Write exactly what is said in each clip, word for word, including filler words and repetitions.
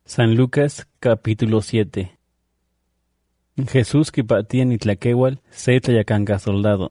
San Lucas capítulo siete. Jesús kipatía nitlaqueual se tlayacanca soldado.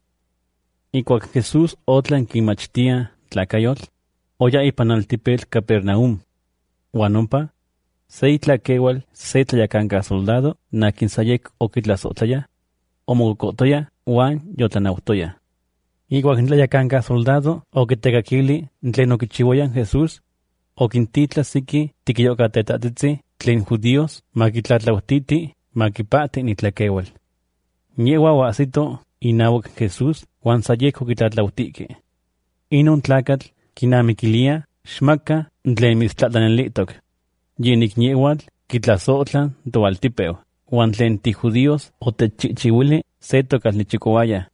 Y cuac Jesús otlan kimachtia tlacayotl, oya ipan altipetl Capernaum. Huanompa, se itlaqueual se tlayacanca soldado nakin sayek okitlasotlaya, omocotoya huan yotlanautoya. Y cuac tlayacanca soldado okitecaquili tlen okichiuayan Jesús, okintitla siki tikiyocatetatitzi tlen judíos makitlatlautiti makipati nitlaqueual. Ñewa oasito inauac Jesús huan sayek okitlatlautike. Inon tlacatl kinamiquilia xmaka tlen mitztlatlanelitok. Yenik ñewatl kitlasotlan toaltipeu, huan tlen ti judíos otechchichiuili se tocalnichicowaya.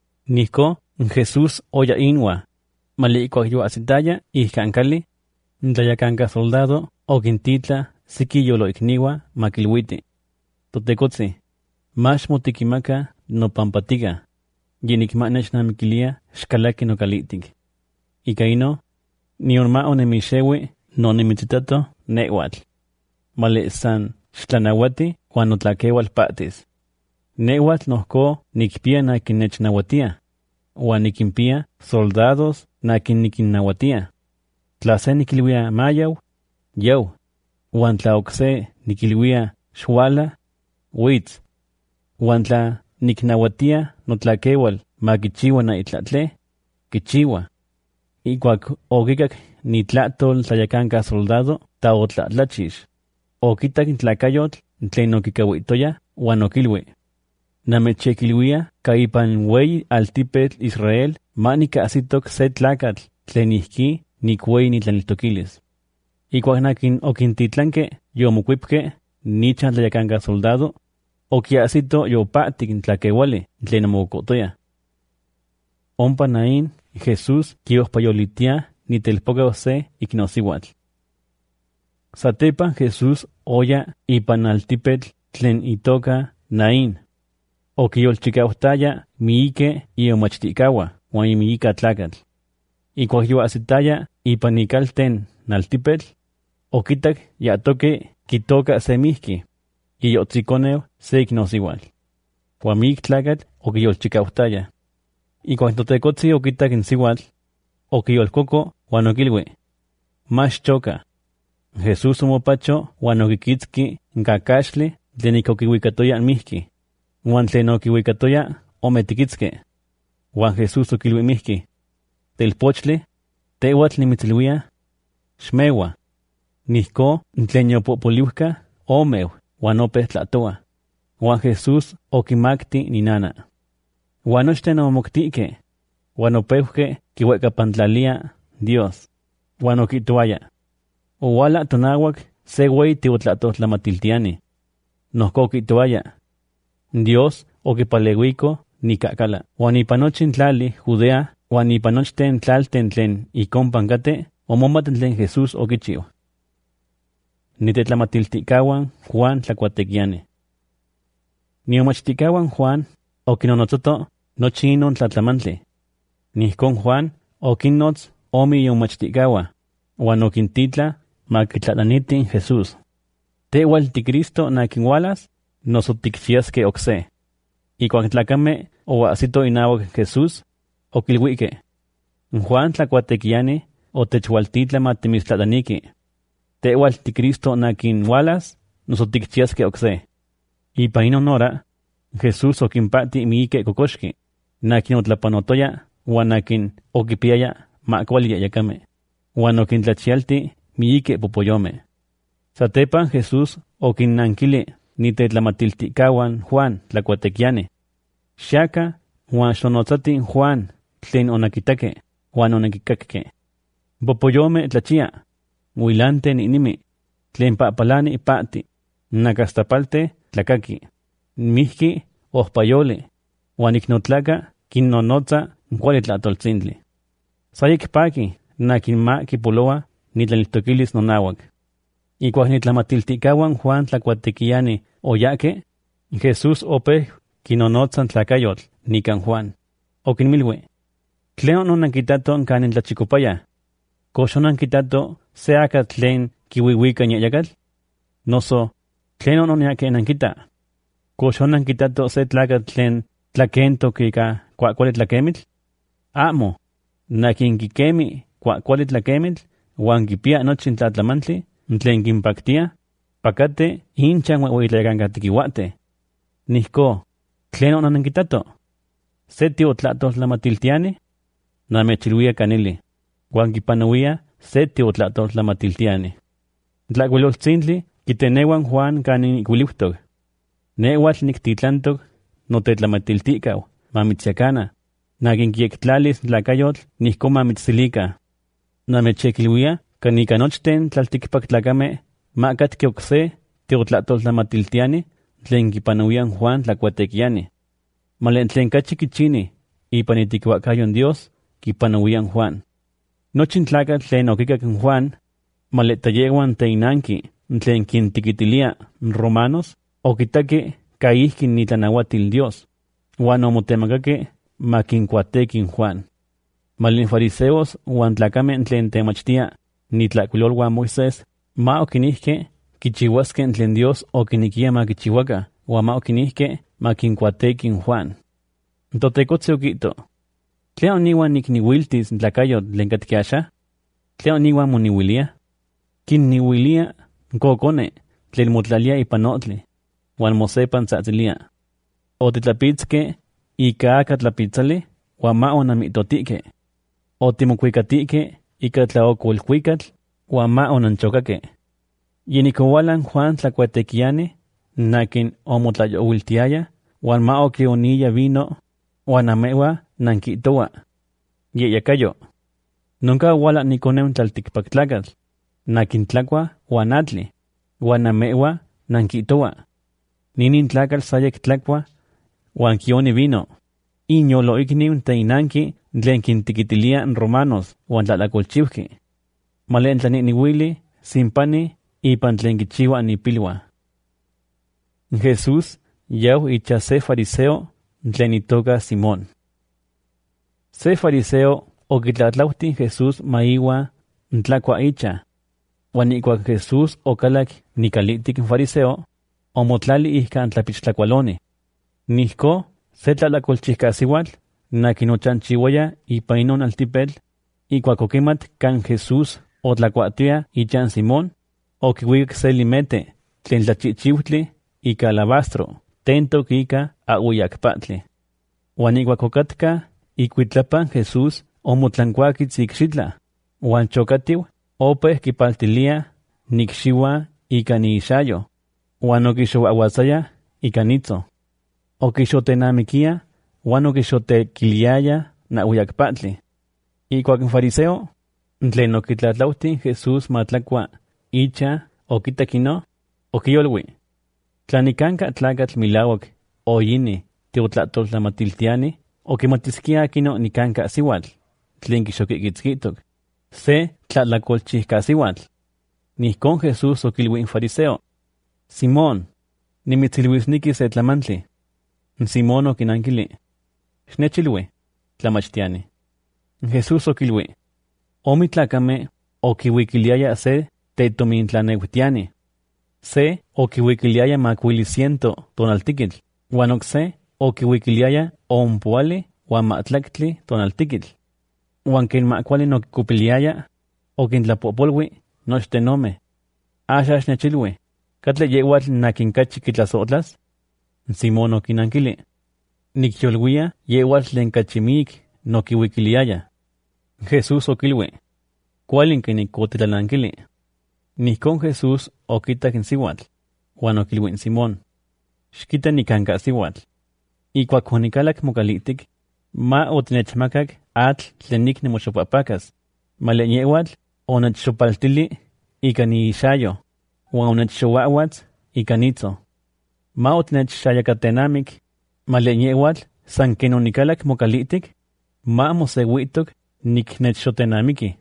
Nihco Jesús oya inua, malikuac yoasitaya ihcancali, tlayacanca soldado okintitla siki yoloikniwa makilwiti. Totekotzi, max motikimaka nopampatiga, yenikmanech namikilia xkalaki nokalitik. Ika ino, niorma onemixewi nonimitzitato newatl. Male san xtlanawati huan notlaqueual patis. Newatl nohco nikpia nakin nechnauatia, huan nikimpia soldados nakin nikinnauatia. Tla se nikilwia mayau, yau, huan tla okse nikilwia xuala, witz, huan tla niknauatia notlaqueual makichiua na itlatle, kichiua. Ikuac okikak nitlatol tlayacanca soldado ta otlatlachix, okitak tlacayotl tlen okikauitoya huan okilwi. Namechekilwia ka ipan weyi altipetl Israel manikahsitok se tlacatl tlen ihki nikweyi nitlaneltoquilis. Ikuac nakin okintitlanke yomocuipke nichan tlayacanca soldado, okiahsito yopahtik tlaqueuali tlen omocotoya. Ompa nain Jesús kiohpayolitia nitelpokeu se iknosiuatl. Satepa Jesús oya ipan altipetl tlen itoka Naín. Okiyolchikauhtaya miike iomachtikahua huan imiika tlacatl. Ikuac yoahsitaya ipan ikalten naltipetl, okitak yatoke kitoka se mihki, yiyotzikoneu se iknosiuatl. Huan miik tlacatl okiyolchikauhtaya. Ikuac totekotzi okitak in siuatl, okiyolkoko huan okilwi: Max choka. Jesús omopacho huan okikitzki nkacaxtli tlen ik okiuicatoya mihki, huan tlen okiuicatoya ometikitzke. Huan Jesús okilwi mihki: Telpochtli, teuatl nimitzilwia, xmeua. Nihco tlen yopopoliuhka omeu huan opeh tlatoa. Huan Jesús okimakti ninana. Huan nochten omoktike, huan opeuhke kiuecapantlalia Dios. Huan okihtoaya: Owala tonauac se ueyi tiotlatothlamatiltiani. Nohco okihtoaya: Dios okipaleuiko nikakala. Huan ipan nochin tlali Judea huan ipan nochten tlalten tlen ikompan kate omomat tlen Jesús okichiu. Nitetlamatiltikahuan Juan tlakuatekiani. Niomachtikahuan Juan okinonotzoto nochi inon tlatlamantli. Nihcon Juan okinnotz omi iomachtikahuan, huan okintitla makitlatlaniti Jesús: Teual tiCristo nakin ualas, noso tikchiaske okse. Ikuac tlacame oahsito inauac Jesús, okilhuike: Juan tlakuatekiani otechualtitla matimitztlatlaniki. Teual tiCristo nakin ualas, noso tikchiaske okse. Ipan inon hora, Jesús okimpati miike kokoxki, nakin otlapanotoya huan nakin okipiaya makuali yayakame, huan okintlachialti miike popoyome. Satepan Jesús okinnankili nitetlamatiltikahuan Juan tlakuatekiani: Xiaka huan xonotzati Juan tlen onakitake huan onakikakke. Popoyome tlachia, huilante nihnimi, tlen papalani pati, nakastapalte tlakaki, mihki ohpayoli, huan iknotlaka kinnonotza kuali tlatoltzintli. Sayek paki nakin ma kipoloa nitlaneltoquilis nonauac. Ikuac nitlamatiltikahuan Juan tlakuatekiani oyake, Jesús opeh kinonotzan tlacayotl nikan Juan. Okinmilwi: Tlen ononankitato kanin tlachikopaya. Kox onankitato se akatl tlen kiuiuika nyayakatl, Noso, tlen ononiake nankita. Kox onankitato se tlakatl tlen tlakento kika kuakuali tlakemitl? Amo, nakinkikemi kuakuali tlakemitl, uan kipia nochi tlatlamantli, tlen kimpaktia, pakate hinchan uehueytlakankatekiuate. Nihko, tlen onankitato? Se tiotlatohlamatiltiani? Namechilhuia kanili, uan kipanauia se tiotlatohlamatiltiani. Tlakuiloltzintli kitenewan Juan kanin ikuiliuhtok. Neuatl niktitlantok notetlamatiltikau, mamitsiakana, nakinkiektlalis tlakayotl nihko mamitssilika. Namechekilhuia kanika nochten tlaltikpaktlakame makatki okse tiotlatohlamatiltiani tlen kipanauian Juan tlakuatekiani. Malen tlen kachi kichini ipan itekiuakayon Dios kipanauian Juan. Nochin tlakatl tlen okikak Juan, maletayewan teinanki tlen kintikitilia romanos, okitake kaihki nitlanauatil Dios, uan omotemakake makinkuatekin Juan. Malin fariseos uan tlakame tlen temachtia nitlakuilolwan Moisés, ma okinihke kichihuaske tlen Dios okinikia makichihuaka, uan ma okinihke makinkuatekin Juan. Totekotzi okito, tlen oniwan nikniuiltis tlakayot tlen katkiaxa? Tlen oniwan moniuilia? Kinniuilia kokone tlen motlalia ipan otli, uan mosepan tzahtzilia. Otitlapitske ika aka tlapitzali, uan ma onamihtotike. Otimokuikatike ika tlaokolkuikatl, uan ma onanchokake. Yinikoualan Juan tlakuatekiani, nakin omotlayouiltiaya, uan ma okioniya vino, uan amewa nankitowa. Yeyakayo. Nunca uala nikonem tlaltikpaktlakatl, nakin tlakua uan atli, uan amewa nankitowa. Ninin tlakal sayek tlakua, uan kioni vino. Inyolo ikniu teinanki tlen kintikitilia romanos uan tlatlakolchiuhki. Malen tlaniniwili simpani ipan tlen kichiwa nipilwa. Jesús yau icha se fariseo tlen itoka Simón. Se fariseo okitlatlauhti Jesús maiwa tlakua icha. Uan ikuak Jesús okalak nikalitik fariseo, omotlali ihkan tlapichtlakualoni. Nihko se tlatlakolchihkasiuatl nakinochanchiuaya ipan inon altipetl, ikuak okimat kan Jesús otlakuatia ichan Simón, okiuikak se limete tlen tlachichiuhtli ika alabastro, tentok ika auiyakpatli. Uan ikuak okatka ikuitlapan Jesús omotlankuakitz ikxitla, uan chokatiu opeh kipaltilia nikxiua ika niixayo, uan okixouauatzaya ika nitzo. Okixotenamikia uan okixotekiliaya nauiyakpatli. Ikuak fariseo tlen okitlatlauhti Jesús matlakua icha okitak ino, okiyolui. Tlanikanka tlakatl milauak oyini tiotlatoltlamatiltiani, okimatiskia akino nikanka siuatl tlen kixokikitzkitok, se tlatlakolchihkasiuatl. Nihkon Jesús okilui fariseo, Simón, nimitzilhuisniki se tlamantli. Simón okinankili, xnechilui, tlamachtiani. Jesús okilui, omi tlakame okiuikiliaya se tetomintlaneuhtiani. Se okiuikiliaya makuili ciento tonaltikitl, uan okse okiuikiliaya ompoali uan matlaktli tonaltikitl. Uan ken makuali nokikupiliaya, okintlapopolui nochtenome. Axa xnechilui, katle yeuatl nakinkachi kitlasotlas? Simón okinankili, nikyolwia yeuatl tlen kachimik nokiuikiliaya. Jesús okilui, kualin kinikotitlanakili. Nihkon Jesús okitak in siuatl, uan okilui in Simón, xkita nikanka siuatl. Ikuak onikalak mokalitik, ma otinechmakak atl tlen nikni moxopapakas, male yeuatl onechxopaltili ika niixayo, uan onechxouauatz ika nitzo. Ma otinechxayakatenamik, male yeuatl san ken onikalak mokalitik, ma moseuitok niknechxotenamiki.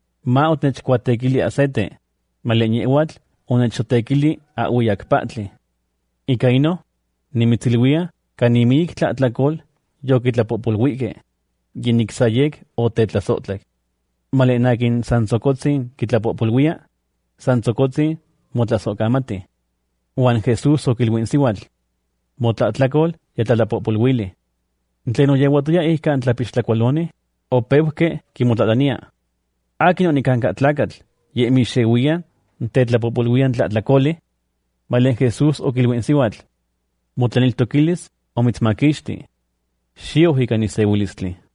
Ma otinechkuatekili acete, male yeuatl onechxotekili auiyakpatli. Ika ino, nimitzilhuia kanimik tlatlakol yokitlapopolhuike, yiniksayek otetlasotlak. Male nakin san tzokotzin kitlapopolhuia, san tzokotzin motlasocamati. Juan Jesús okilwin siwatl. Motlatlacol yatlalapopolwili. Tleno yewatoya ihka antlapixtlacualoni, o peuque kimotlatania. Akin onicanca tlacatl, ye mixehuian, tetlapopolwian tlatlacoli, valen Jesús okilwin siwatl. Motlaniltoquilis o mitzmaquixti. Xio hika nisewilistli.